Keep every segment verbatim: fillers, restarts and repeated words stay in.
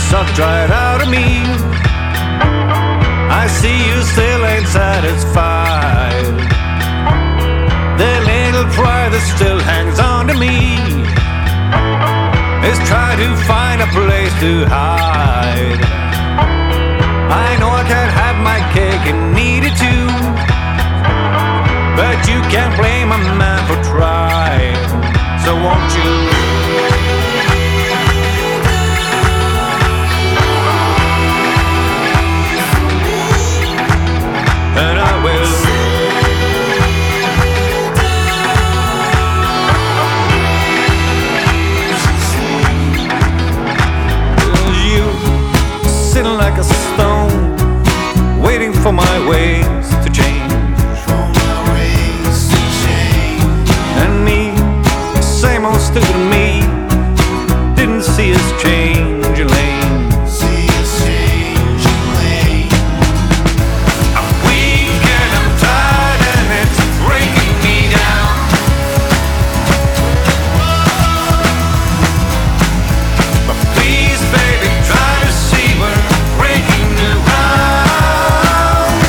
sucked right out of me. I see you still ain't satisfied. The little pride that still hangs on to me is try to find a place to hide. I know I can't have my cake and eat it too, but you can't blame a man for trying. So won't you? And I will. You sitting like a stone, waiting for my ways to change. For my ways to change. And me, same old stupid me, didn't see us change your lane. See us change your lane. I'm weak and I'm tired and it's breaking me down. But please, baby, try to see we're breaking new ground.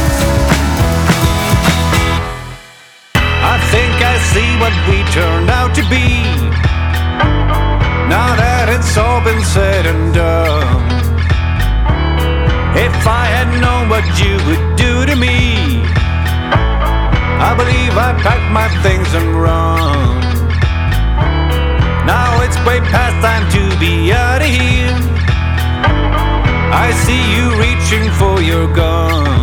I think I see what we turned out to be, now that it's all been said and done. If I had known what you would do to me, I believe I'd pack my things and run. Now it's way past time to be out of here. I see you reaching for your gun.